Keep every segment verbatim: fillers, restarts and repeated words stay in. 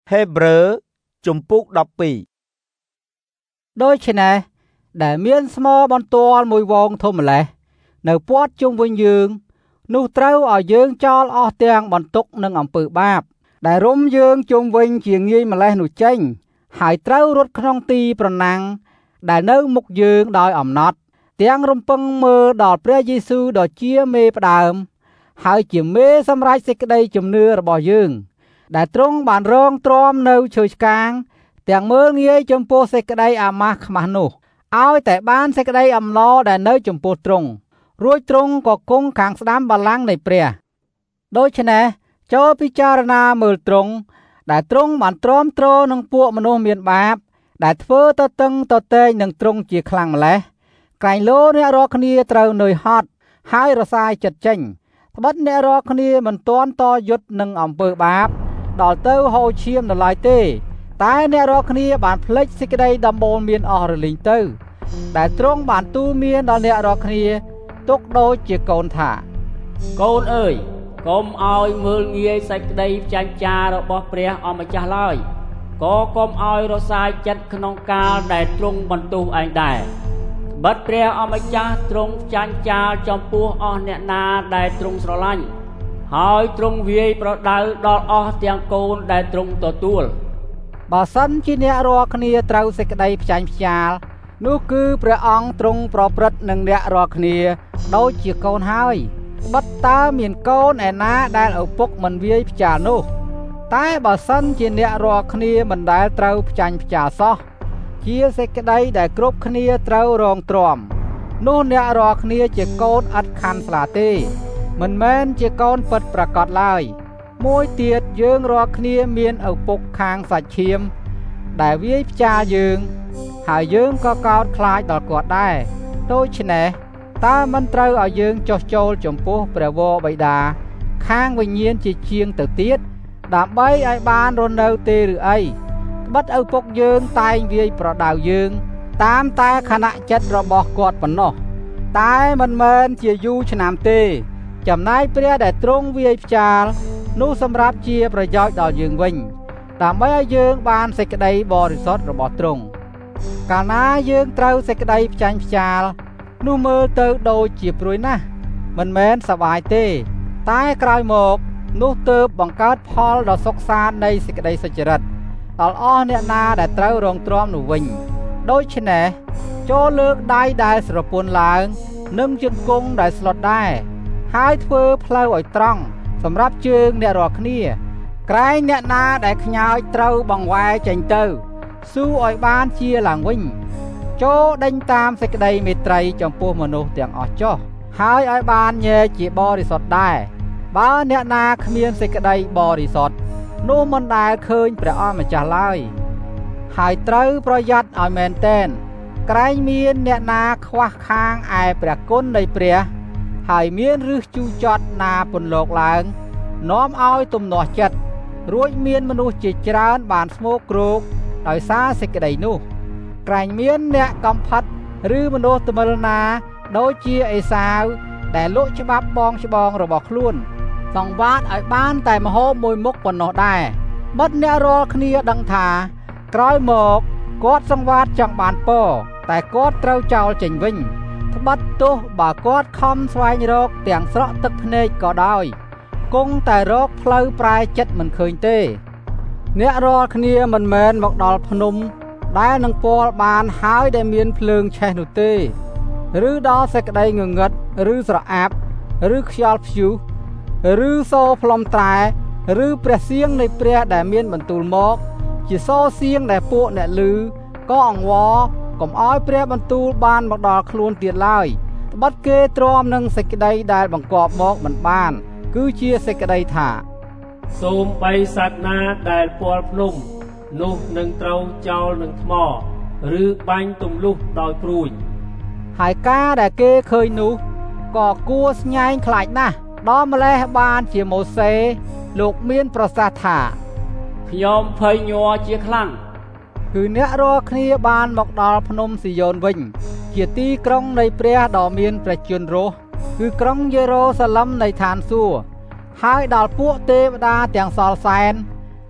ហេព្រើរជំពូកដប់ពីរដូច្នេះដែលមានស្មោបន្ទាល់មួយវងធំម្លេះនៅព័ទ្ធជុំវិញយើងនោះត្រូវឲ្យយើងចោលអស់ទាំងបន្ទុកនិងអំពើបាបដែលរុំយើងជុំវិញជាងាយម្លេះនោះចេញហើយត្រូវរត់ក្នុងទីប្រណាំងដែលនៅមុខយើងដោយអំណត់ទាំងរំពឹងមើលដល់ព្រះយេស៊ូវដ៏ជាមេផ្ដើមហើយជាមេសម្រេចសេចក្តីជំនឿរបស់យើងដែលទ្រង់បានរងទ្រាំនៅឈើឆ្កាងទាំងមើលងាយចំពោះសេចក្តីអាម៉ាស់ខ្មាស់នោះឲ្យតែបានសេចក្តីអំណរដែលនៅចំពោះទ្រង់រួចទ្រង់ក៏គង់ខាងស្ដាំបល្ល័ង្កនៃព្រះដូច្នេះចូលពិចារណាមើលទ្រង់ដែលទ្រង់បានទ្រាំទ្រនឹងពួកមនុស្សមានបាបដែលធ្វើទៅតឹងទៅតែងនឹងទ្រង់ជាខ្លាំងម្ល៉េះក្រែងលោអ្នករាល់គ្នាត្រូវនឿយហត់ហើយរសាយចិត្តចេញត្បិតអ្នករាល់គ្នាមិនទាន់តយុទ្ធនឹងអំពើបាបដល់ទៅហូរឈាមនៅឡើយទេតែអ្នករាល់គ្នាបានភ្លេចសេចក្តីដំបូលមានអស់រលីងទៅដែលទ្រង់បានទូលមានដល់អ្នករាល់គ្នាទុកដូចជាកូនថាកូនអើយកុំឲ្យមើលងាយសេចក្តីផ្ចាញ់ចារបស់ព្រះអម្ចាស់ឡើយក៏កុំឲ្យរសាយចិត្តក្នុងកាលដែលទ្រង់បន្ទោសឯងដែរត្បិតព្រះអម្ចាស់ទ្រង់ផ្ចាញ់ចាលចំពោះអស់អ្នកណាដែលទ្រង់ស្រឡាញ់ហើយទ្រង់វាយប្រដៅដល់អស់ទាំងកូនដែលទ្រង់ទទួលបើសិនជាអ្នករាល់គ្នាត្រូវសេចក្តីផ្ចាញ់ផ្ចាលនោះគឺព្រះអង្គទ្រង់ប្រព្រឹត្តនឹងអ្នករាល់គ្នាដូចជាកូនហើយបិទតើមានកូនឯណាដែលឪពុកមិនវាយផ្ចាលនោះតែបើសិនជាអ្នករាល់គ្នាមិនដែលត្រូវផ្ចាញ់ផ្ចាលសោះជាសេចក្តីដែលគ្រប់គ្នាត្រូវរងទ្រាំនោះអ្នករាល់គ្នាជាកូនឥតខណ្ឌស្លាទេមិនមែនជាកូនពិតប្រាកដឡើយមួយទៀតយើងរាល់គ្នាមានឪពុកខាងសាច់ឈាមដែលវាយផ្ចាលយើងហើយយើងក៏កោតខ្លាចដល់គាត់ដែរដូច្នេះតើមិនត្រូវឲ្យយើងចុះចូលចំពោះព្រះវរបិតាខាងវិញ្ញាណជាជាងទៅទៀតដើម្បីឲ្យបានរស់នៅទេឬអីត្បិតឪពុកយើងតែងវាយប្រដៅយើងតាមតែខណៈចិត្តរបស់គាត់ប៉ុណ្ណោះតែមិនមែនជាយូរឆ្នាំទេចំណែកព្រះដែលទ្រង់វាយផ្ចាលនោះសម្រាប់ជាប្រយោជន៍ដល់យើងវិញដើម្បីឲ្យយើងបានសេចក្តីបរិសុទ្ធរបស់ទ្រង់កាលណាយើងត្រូវសេចក្តីផ្ចាញ់ផ្ចាលនោះមើលទៅដូចជាព្រួយណាស់មិនមែនសប្បាយទេតែក្រោយមកនោះទើបបង្កើតផលដ៏សុខសាន្តនៃសេចក្តីសុចរិតដល់អស់អ្នកណាដែលត្រូវរងទ្រាំនោះវិញដូច្នេះចូលលើកដៃដែលស្រពន់ឡើងនិងជង្គង់ដែលស្លុតដែរហើយធ្វើផ្លូវឲ្យត្រង់សម្រាប់ជើងអ្នករាល់គ្នាក្រែងអ្នកណាដែលខ្ញើចត្រូវបង្វែរចេញទៅស៊ូឲ្យបានជាឡើងវិញចូលដេញតាមសេចក្តីមេត្រីចំពោះមនុស្សទាំងអស់ចុះហើយឲ្យបានញែកជាបរិសុទ្ធដែរបើអ្នកណាគ្មានសេចក្តីបរិសុទ្ធនោះមិនដែលឃើញព្រះអម្ចាស់ឡើយហើយត្រូវប្រយ័ត្នឲ្យមែនទែនក្រែងមានអ្នកណាខ្វះខាងឯព្រះគុណនៃព្រះហើយមានឫសជូរចត់ណាពន្លកឡើងនាំឲ្យទំនាស់ចិត្តរួចមានមនុស្សជាច្រើនបានស្មោកគ្រោកដោយសារសេចក្តីនោះក្រែងមានអ្នកកំផិតឬមនុស្សត្មិលណាដូចជាអេសាវដែលលក់ច្បាប់បងច្បងរបស់ខ្លួនសង្វាតឲ្យបានតែម្ហូបមួយមុខប៉ុណ្ណោះដែរបិទអ្នករាល់គ្នាដឹងថាក្រោយមកគាត់សង្វាតចង់បានពរតែគាត់ត្រូវចោលចេញវិញត្បិតទោះបើគាត់ខំស្វែងរកទាំងស្រក់ទឹកភ្នែកក៏ដោយគង់តែរកផ្លូវប្រែចិត្តមិនឃើញទេអ្នករាល់គ្នាមិនមែនមកដល់ភ្នំដែលនឹងពាល់បានហើយដែលមានភ្លើងឆេះនោះទេឬដល់សេចក្តីងងឹតឬស្រអាប់ឬខ្យល់ព្យុះឬសូរផ្លុំត្រែឬព្រះសៀងនៃព្រះដែលមានបន្ទូលមកជាសូរសៀងដែលពួកអ្នកឮក៏អង្វរកុំឲ្យព្រះបន្ទូលបានមកដល់ខ្លួនទៀតឡើយត្បិតគេទ្រាំនឹងសេចក្តីដែលបង្គាប់មកមិនបានគឺជាសេចក្តីថាសូមបីសត្វណាដែលពាល់ភ្នំនោះនឹងត្រូវចោលនឹងថ្មឬបាញ់ទម្លុះដោយព្រួយហើយការដែលគេឃើញនោះក៏គួរស្ញែងខ្លាចណាស់ដល់ម្លេះបានជាម៉ូសេលោកមានប្រសាសន៍ថាខ្ញុំភ័យញ័រជាខ្លាំងគឺអ្នករាល់គ្នាបានមកដល់ភ្នំស៊ីយ៉ូនវិញជាទីក្រុងនៃព្រះដ៏មានព្រះជន្មរស់គឺក្រុងយេរូសាឡឹមនៃឋានសួគ៌ហើយដល់ពួកទេវតាទាំងសល់សែន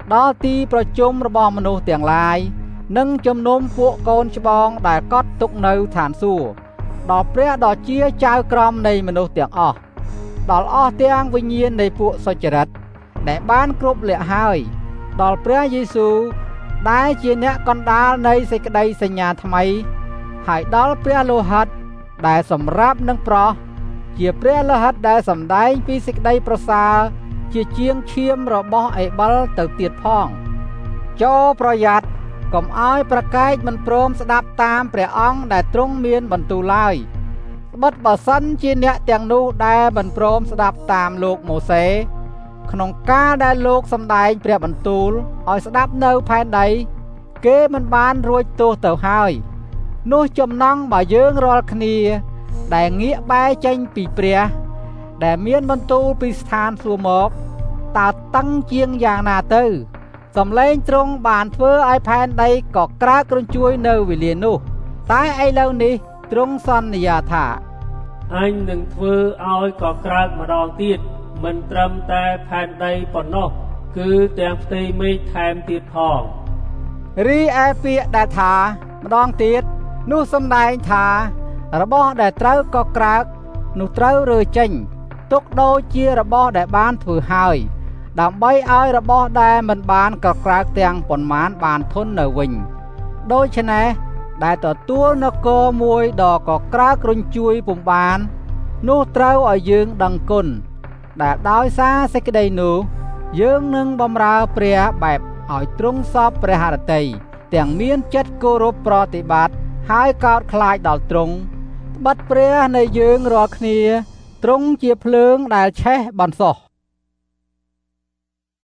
ដល់ទីប្រជុំរបស់មនុស្សទាំងឡាយនិងជំនុំពួកកូនច្បងដែលកត់ទុកនៅឋានសួគ៌ដល់ព្រះដ៏ជាចៅក្រមនៃមនុស្សទាំងអស់ដល់អស់ទាំងវិញ្ញាណនៃពួកសុចរិតដែលបានគ្រប់លក្ខហើយដល់ព្រះយេស៊ូវដែលជាអ្នកកណ្ដាលនៃសេចក្តីសញ្ញាថ្មីហើយដល់ព្រះលោហិតដែលសម្រាប់នឹងប្រោះជាព្រះលោហិតដែលសម្ដែងពីសេចក្តីប្រសើរជាជាងឈាមរបស់អេបលទៅទៀតផងចូលប្រយ័ត្នកុំឲ្យប្រកែកមិនព្រមស្ដាប់តាមព្រះអង្គដែលទ្រង់មានបន្ទូលឡើយត្បិតបើសិនជាអ្នកទាំងនោះដែលមិនព្រមស្ដាប់តាមលោកម៉ូសេក្នុងការដែលលោកសម្ដែងព្រះបន្ទូលឲ្យស្ដាប់នៅផែនដីគេមិនបានរួចទោសទៅហើយនោះចំណងបើយើងរាល់គ្នាដែលងាកបែរចេញពីព្រះដែលមានបន្ទូលពីស្ថានសួគ៌មកតើតឹងជាងយ៉ាងណាទៅសំឡេងទ្រង់បានធ្វើឲ្យផែនដីក៏ក្រើករញ្ជួយនៅវេលានោះតែឥឡូវនេះទ្រង់សន្យាថាអញនឹងធ្វើឲ្យក៏ក្រើកម្ដងទៀតមិនត្រឹមតែផែនដីប៉ុណ្ណោះគឺទាំងផ្ទៃមេឃថែមទៀតផងរីឯពាក្យដែលថាម្ដងទៀតនោះសំដែងថារបស់ដែលត្រូវក៏ក្រើកនោះត្រូវរើចេញទុកដូចជារបស់ដែលបានធ្វើហើយដើម្បីឲ្យរបស់ដែលមិនបានក៏ក្រើកទាំងប៉ុន្មានបានធន់នៅវិញដូច្នេះដែលទទួលនគរមួយដ៏ក៏ក្រើករញ្ជួយពុំបាននោះត្រូវឲ្យយើងដឹងគុណដែលដោយសារសេចក្តីនោះយើងនឹងបម្រើព្រះបែបឲ្យទ្រង់សពព្រះハរតីទាំងមានចិត្តគោរពប្រតិបត្តិហើយកោតខ្លាចដល់ទ្រង់ត្បិតព្រះនៃយើងរាល់គ្នាទ្រង់ជាភ្លើងដែលឆេះបន្សោះ